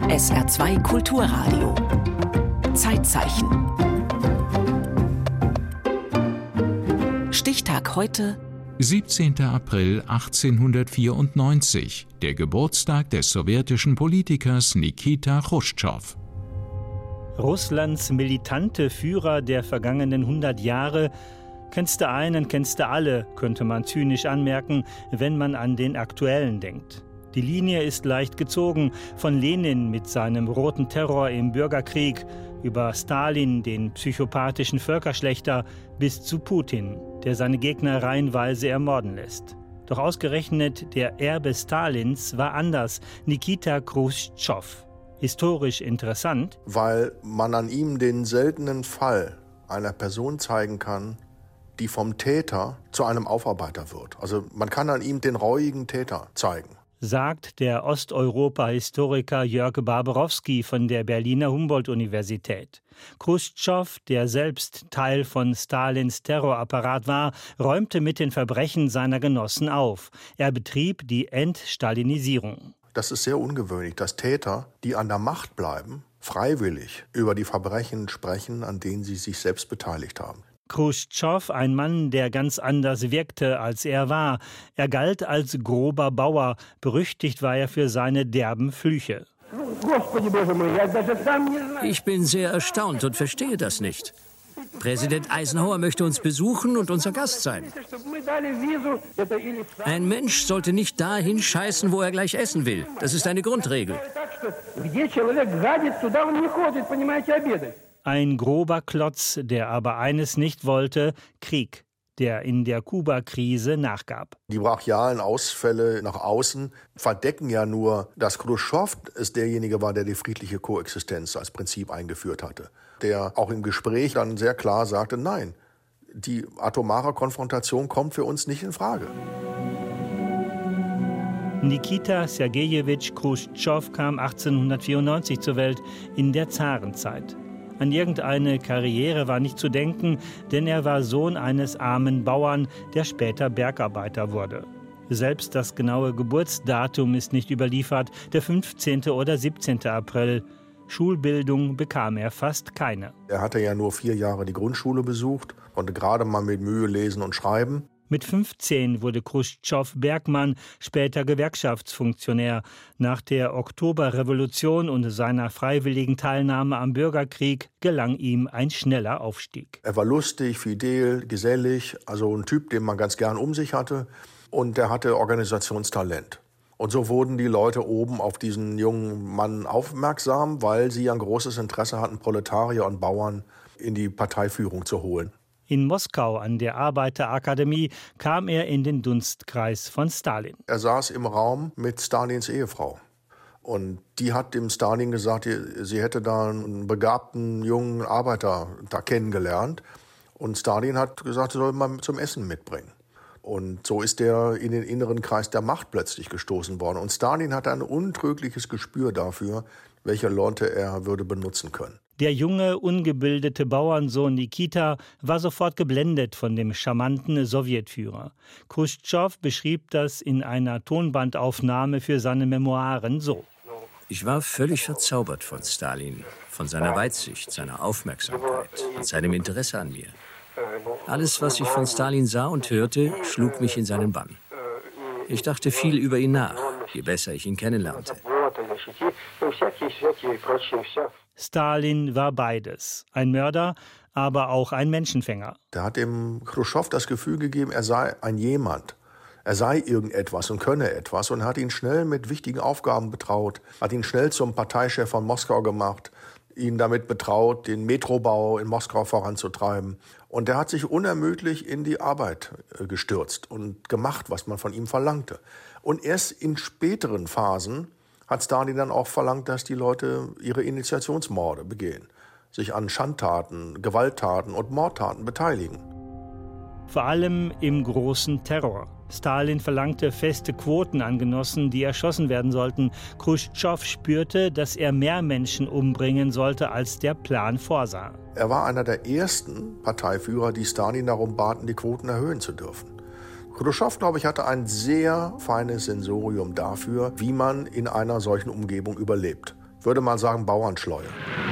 SR2 Kulturradio. Zeitzeichen. Stichtag heute: 17. April 1894, der Geburtstag des sowjetischen Politikers Nikita Chruschtschow. Russlands militante Führer der vergangenen 100 Jahre. Kennst du einen, kennst du alle, könnte man zynisch anmerken, wenn man an den aktuellen denkt. Die Linie ist leicht gezogen, von Lenin mit seinem roten Terror im Bürgerkrieg, über Stalin, den psychopathischen Völkerschlächter, bis zu Putin, der seine Gegner reihenweise ermorden lässt. Doch ausgerechnet der Erbe Stalins war anders, Nikita Chruschtschow. Historisch interessant, weil man an ihm den seltenen Fall einer Person zeigen kann, die vom Täter zu einem Aufarbeiter wird. Also man kann an ihm den reuigen Täter zeigen, sagt der Osteuropa-Historiker Jörg Barbarowski von der Berliner Humboldt-Universität. Chruschtschow, der selbst Teil von Stalins Terrorapparat war, räumte mit den Verbrechen seiner Genossen auf. Er betrieb die Entstalinisierung. Das ist sehr ungewöhnlich, dass Täter, die an der Macht bleiben, freiwillig über die Verbrechen sprechen, an denen sie sich selbst beteiligt haben. Chruschtschow, ein Mann, der ganz anders wirkte, als er war. Er galt als grober Bauer. Berüchtigt war er für seine derben Flüche. Ich bin sehr erstaunt und verstehe das nicht. Präsident Eisenhower möchte uns besuchen und unser Gast sein. Ein Mensch sollte nicht dahin scheißen, wo er gleich essen will. Das ist eine Grundregel. Ein grober Klotz, der aber eines nicht wollte: Krieg, der in der Kuba-Krise nachgab. Die brachialen Ausfälle nach außen verdecken ja nur, dass Chruschtschow es derjenige war, der die friedliche Koexistenz als Prinzip eingeführt hatte. Der auch im Gespräch dann sehr klar sagte, nein, die atomare Konfrontation kommt für uns nicht in Frage. Nikita Sergejewitsch Chruschtschow kam 1894 zur Welt, in der Zarenzeit. An irgendeine Karriere war nicht zu denken, denn er war Sohn eines armen Bauern, der später Bergarbeiter wurde. Selbst das genaue Geburtsdatum ist nicht überliefert, der 15. oder 17. April. Schulbildung bekam er fast keine. Er hatte ja nur 4 Jahre die Grundschule besucht, konnte gerade mal mit Mühe lesen und schreiben. Mit 15 wurde Chruschtschow Bergmann, später Gewerkschaftsfunktionär. Nach der Oktoberrevolution und seiner freiwilligen Teilnahme am Bürgerkrieg gelang ihm ein schneller Aufstieg. Er war lustig, fidel, gesellig, also ein Typ, den man ganz gern um sich hatte. Und er hatte Organisationstalent. Und so wurden die Leute oben auf diesen jungen Mann aufmerksam, weil sie ein großes Interesse hatten, Proletarier und Bauern in die Parteiführung zu holen. In Moskau an der Arbeiterakademie kam er in den Dunstkreis von Stalin. Er saß im Raum mit Stalins Ehefrau. Und die hat dem Stalin gesagt, sie hätte da einen begabten jungen Arbeiter da kennengelernt. Und Stalin hat gesagt, er soll mal zum Essen mitbringen. Und so ist er in den inneren Kreis der Macht plötzlich gestoßen worden. Und Stalin hatte ein untrügliches Gespür dafür, welche Leute er würde benutzen können. Der junge, ungebildete Bauernsohn Nikita war sofort geblendet von dem charmanten Sowjetführer. Chruschtschow beschrieb das in einer Tonbandaufnahme für seine Memoiren so: Ich war völlig verzaubert von Stalin, von seiner Weitsicht, seiner Aufmerksamkeit und seinem Interesse an mir. Alles, was ich von Stalin sah und hörte, schlug mich in seinen Bann. Ich dachte viel über ihn nach, je besser ich ihn kennenlernte. Stalin war beides. Ein Mörder, aber auch ein Menschenfänger. Der hat dem Chruschtschow das Gefühl gegeben, er sei ein Jemand. Er sei irgendetwas und könne etwas und hat ihn schnell mit wichtigen Aufgaben betraut, hat ihn schnell zum Parteichef von Moskau gemacht, ihn damit betraut, den Metrobau in Moskau voranzutreiben. Und er hat sich unermüdlich in die Arbeit gestürzt und gemacht, was man von ihm verlangte. Und erst in späteren Phasen hat Stalin dann auch verlangt, dass die Leute ihre Initiationsmorde begehen, sich an Schandtaten, Gewalttaten und Mordtaten beteiligen. Vor allem im großen Terror. Stalin verlangte feste Quoten an Genossen, die erschossen werden sollten. Chruschtschow spürte, dass er mehr Menschen umbringen sollte, als der Plan vorsah. Er war einer der ersten Parteiführer, die Stalin darum baten, die Quoten erhöhen zu dürfen. Chruschtschow, glaube ich, hatte ein sehr feines Sensorium dafür, wie man in einer solchen Umgebung überlebt. würde man sagen, Bauernschleue.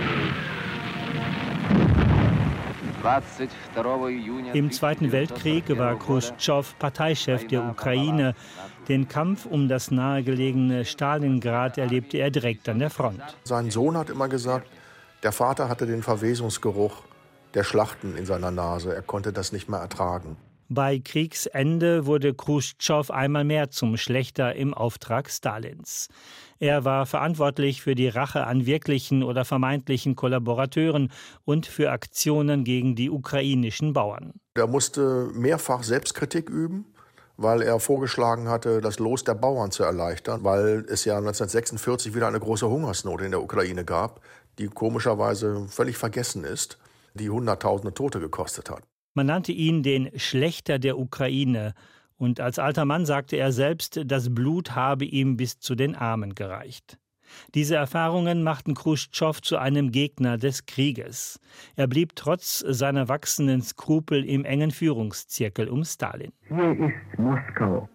Im Zweiten Weltkrieg war Chruschtschow Parteichef der Ukraine. Den Kampf um das nahegelegene Stalingrad erlebte er direkt an der Front. Sein Sohn hat immer gesagt, der Vater hatte den Verwesungsgeruch der Schlachten in seiner Nase. Er konnte das nicht mehr ertragen. Bei Kriegsende wurde Chruschtschow einmal mehr zum Schlächter im Auftrag Stalins. Er war verantwortlich für die Rache an wirklichen oder vermeintlichen Kollaborateuren und für Aktionen gegen die ukrainischen Bauern. Er musste mehrfach Selbstkritik üben, weil er vorgeschlagen hatte, das Los der Bauern zu erleichtern, weil es ja 1946 wieder eine große Hungersnot in der Ukraine gab, die komischerweise völlig vergessen ist, die Hunderttausende Tote gekostet hat. Man nannte ihn den Schlächter der Ukraine. Und als alter Mann sagte er selbst, das Blut habe ihm bis zu den Armen gereicht. Diese Erfahrungen machten Chruschtschow zu einem Gegner des Krieges. Er blieb trotz seiner wachsenden Skrupel im engen Führungszirkel um Stalin. Hier ist Moskau.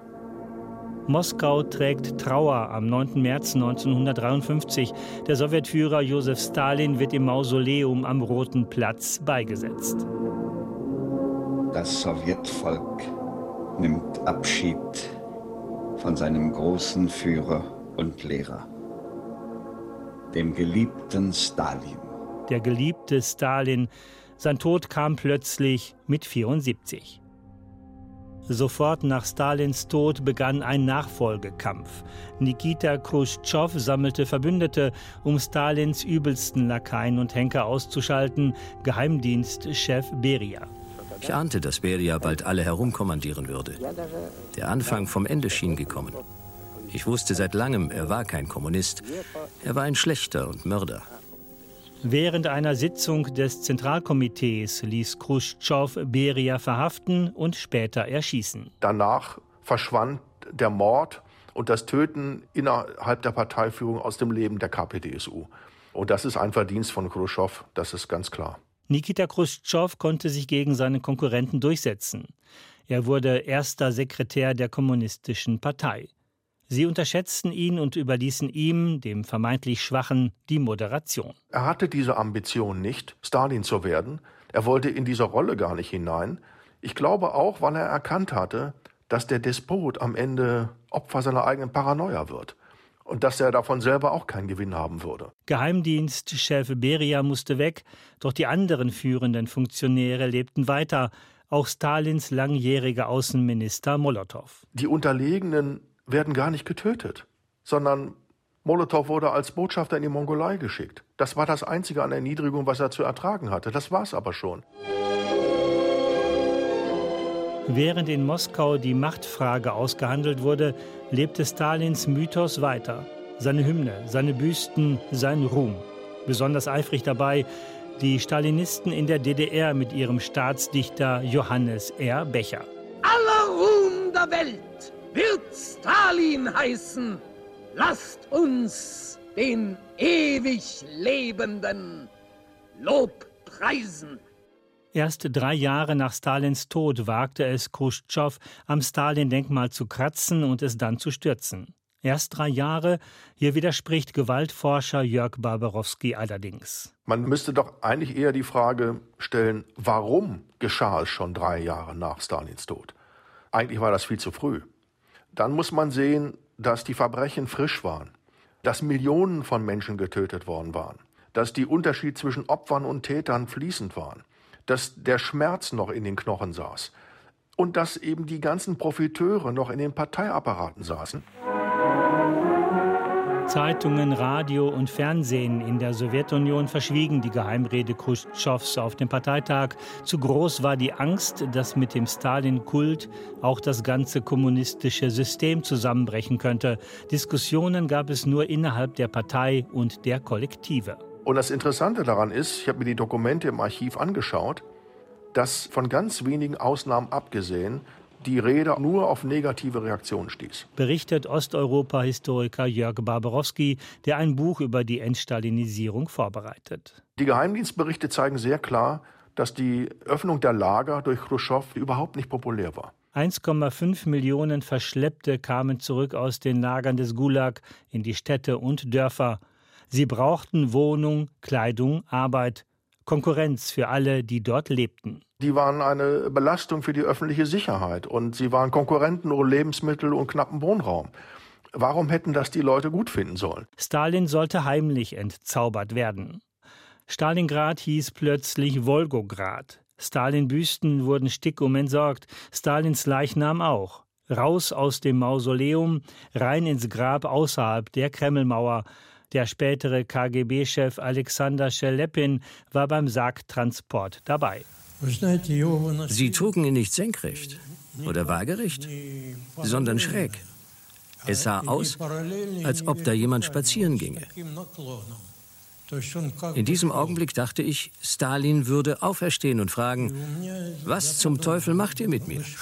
Moskau trägt Trauer am 9. März 1953. Der Sowjetführer Josef Stalin wird im Mausoleum am Roten Platz beigesetzt. Das Sowjetvolk nimmt Abschied von seinem großen Führer und Lehrer, dem geliebten Stalin. Der geliebte Stalin. Sein Tod kam plötzlich mit 74. Sofort nach Stalins Tod begann ein Nachfolgekampf. Nikita Chruschtschow sammelte Verbündete, um Stalins übelsten Lakaien und Henker auszuschalten, Geheimdienstchef Beria. Ich ahnte, dass Beria bald alle herumkommandieren würde. Der Anfang vom Ende schien gekommen. Ich wusste seit langem, er war kein Kommunist. Er war ein Schlächter und Mörder. Während einer Sitzung des Zentralkomitees ließ Chruschtschow Beria verhaften und später erschießen. Danach verschwand der Mord und das Töten innerhalb der Parteiführung aus dem Leben der KPDSU. Und das ist ein Verdienst von Chruschtschow, das ist ganz klar. Nikita Chruschtschow konnte sich gegen seine Konkurrenten durchsetzen. Er wurde erster Sekretär der Kommunistischen Partei. Sie unterschätzten ihn und überließen ihm, dem vermeintlich Schwachen, die Moderation. Er hatte diese Ambition nicht, Stalin zu werden. Er wollte in diese Rolle gar nicht hinein. Ich glaube auch, weil er erkannt hatte, dass der Despot am Ende Opfer seiner eigenen Paranoia wird. Und dass er davon selber auch keinen Gewinn haben würde. Geheimdienstchef Beria musste weg, doch die anderen führenden Funktionäre lebten weiter, auch Stalins langjähriger Außenminister Molotow. Die Unterlegenen werden gar nicht getötet, sondern Molotow wurde als Botschafter in die Mongolei geschickt. Das war das Einzige an Erniedrigung, was er zu ertragen hatte. Das war es aber schon. Während in Moskau die Machtfrage ausgehandelt wurde, lebte Stalins Mythos weiter. Seine Hymne, seine Büsten, sein Ruhm. Besonders eifrig dabei die Stalinisten in der DDR mit ihrem Staatsdichter Johannes R. Becher. Aller Ruhm der Welt wird Stalin heißen. Lasst uns den ewig Lebenden Lob preisen. Erst 3 Jahre nach Stalins Tod wagte es Chruschtschow, am Stalin-Denkmal zu kratzen und es dann zu stürzen. Erst 3 Jahre, hier widerspricht Gewaltforscher Jörg Barbarowski allerdings. Man müsste doch eigentlich eher die Frage stellen, warum geschah es schon 3 Jahre nach Stalins Tod? Eigentlich war das viel zu früh. Dann muss man sehen, dass die Verbrechen frisch waren, dass Millionen von Menschen getötet worden waren, dass die Unterschiede zwischen Opfern und Tätern fließend waren, dass der Schmerz noch in den Knochen saß und dass eben die ganzen Profiteure noch in den Parteiapparaten saßen. Zeitungen, Radio und Fernsehen in der Sowjetunion verschwiegen die Geheimrede Chruschtschows auf dem Parteitag. Zu groß war die Angst, dass mit dem Stalin-Kult auch das ganze kommunistische System zusammenbrechen könnte. Diskussionen gab es nur innerhalb der Partei und der Kollektive. Und das Interessante daran ist, ich habe mir die Dokumente im Archiv angeschaut, dass von ganz wenigen Ausnahmen abgesehen die Rede nur auf negative Reaktionen stieß. Berichtet Osteuropa-Historiker Jörg Barbarowski, der ein Buch über die Entstalinisierung vorbereitet. Die Geheimdienstberichte zeigen sehr klar, dass die Öffnung der Lager durch Chruschtschow überhaupt nicht populär war. 1,5 Millionen Verschleppte kamen zurück aus den Lagern des Gulag in die Städte und Dörfer. Sie brauchten Wohnung, Kleidung, Arbeit, Konkurrenz für alle, die dort lebten. Die waren eine Belastung für die öffentliche Sicherheit und sie waren Konkurrenten um Lebensmittel und knappen Wohnraum. Warum hätten das die Leute gut finden sollen? Stalin sollte heimlich entzaubert werden. Stalingrad hieß plötzlich Wolgograd. Stalin-Büsten wurden stickum entsorgt, Stalins Leichnam auch. Raus aus dem Mausoleum, rein ins Grab außerhalb der Kremlmauer. Der spätere KGB-Chef Alexander Schelepin war beim Sargtransport dabei. Sie trugen ihn nicht senkrecht oder waagerecht, sondern schräg. Es sah aus, als ob da jemand spazieren ginge. In diesem Augenblick dachte ich, Stalin würde auferstehen und fragen, was zum Teufel macht ihr mit mir?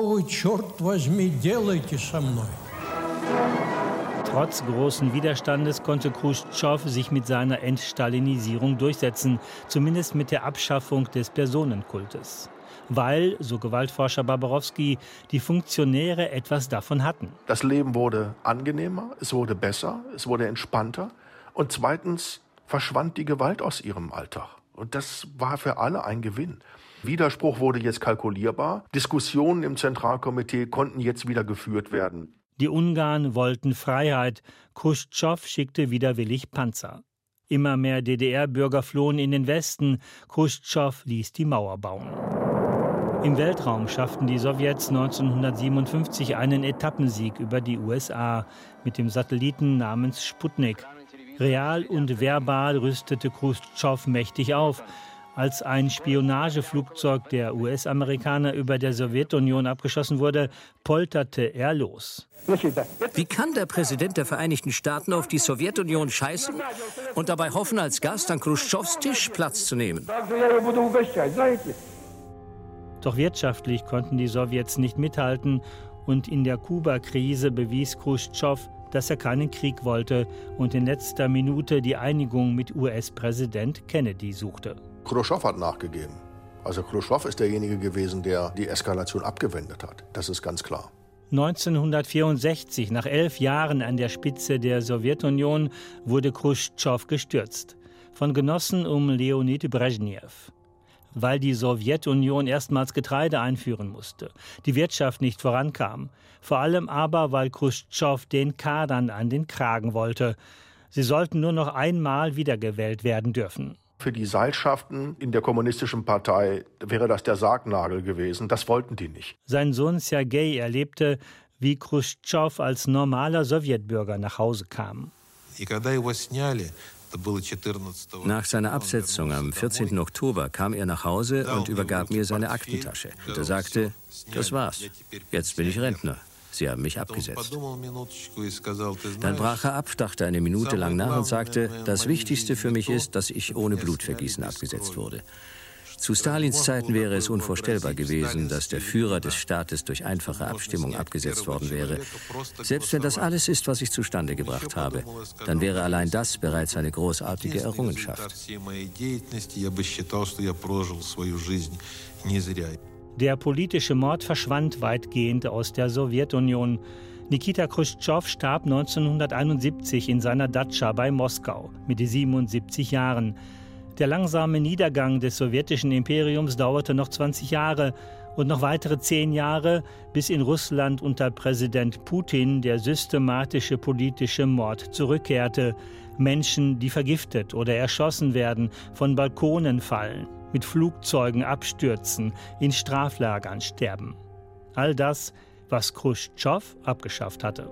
Trotz großen Widerstandes konnte Chruschtschow sich mit seiner Entstalinisierung durchsetzen, zumindest mit der Abschaffung des Personenkultes. Weil, so Gewaltforscher Barbarowski, die Funktionäre etwas davon hatten. Das Leben wurde angenehmer, es wurde besser, es wurde entspannter und zweitens verschwand die Gewalt aus ihrem Alltag. Und das war für alle ein Gewinn. Widerspruch wurde jetzt kalkulierbar. Diskussionen im Zentralkomitee konnten jetzt wieder geführt werden. Die Ungarn wollten Freiheit. Chruschtschow schickte widerwillig Panzer. Immer mehr DDR-Bürger flohen in den Westen. Chruschtschow ließ die Mauer bauen. Im Weltraum schafften die Sowjets 1957 einen Etappensieg über die USA mit dem Satelliten namens Sputnik. Real und verbal rüstete Chruschtschow mächtig auf. Als ein Spionageflugzeug der US-Amerikaner über der Sowjetunion abgeschossen wurde, polterte er los. Wie kann der Präsident der Vereinigten Staaten auf die Sowjetunion scheißen und dabei hoffen, als Gast an Chruschtschows Tisch Platz zu nehmen? Doch wirtschaftlich konnten die Sowjets nicht mithalten und in der Kuba-Krise bewies Chruschtschow, dass er keinen Krieg wollte und in letzter Minute die Einigung mit US-Präsident Kennedy suchte. Chruschtschow hat nachgegeben. Also Chruschtschow ist derjenige gewesen, der die Eskalation abgewendet hat. Das ist ganz klar. 1964, nach 11 Jahren an der Spitze der Sowjetunion, wurde Chruschtschow gestürzt. Von Genossen um Leonid Brezhnev. Weil die Sowjetunion erstmals Getreide einführen musste, die Wirtschaft nicht vorankam. Vor allem aber, weil Chruschtschow den Kadern an den Kragen wollte. Sie sollten nur noch einmal wiedergewählt werden dürfen. Für die Seilschaften in der kommunistischen Partei wäre das der Sargnagel gewesen. Das wollten die nicht. Sein Sohn Sergei erlebte, wie Chruschtschow als normaler Sowjetbürger nach Hause kam. Nach seiner Absetzung am 14. Oktober kam er nach Hause und übergab mir seine Aktentasche. Und er sagte, das war's, jetzt bin ich Rentner. Sie haben mich abgesetzt. Dann brach er ab, dachte eine Minute lang nach und sagte, das Wichtigste für mich ist, dass ich ohne Blutvergießen abgesetzt wurde. Zu Stalins Zeiten wäre es unvorstellbar gewesen, dass der Führer des Staates durch einfache Abstimmung abgesetzt worden wäre. Selbst wenn das alles ist, was ich zustande gebracht habe, dann wäre allein das bereits eine großartige Errungenschaft. Der politische Mord verschwand weitgehend aus der Sowjetunion. Nikita Chruschtschow starb 1971 in seiner Datscha bei Moskau mit 77 Jahren. Der langsame Niedergang des sowjetischen Imperiums dauerte noch 20 Jahre und noch weitere 10 Jahre, bis in Russland unter Präsident Putin der systematische politische Mord zurückkehrte. Menschen, die vergiftet oder erschossen werden, von Balkonen fallen, mit Flugzeugen abstürzen, in Straflagern sterben. All das, was Chruschtschow abgeschafft hatte.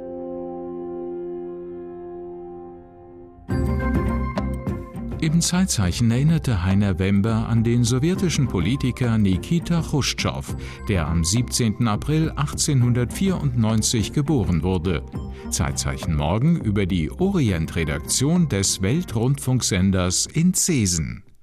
Im Zeitzeichen erinnerte Heiner Wember an den sowjetischen Politiker Nikita Chruschtschow, der am 17. April 1894 geboren wurde. Zeitzeichen morgen über die Orient-Redaktion des Weltrundfunksenders in Zesen.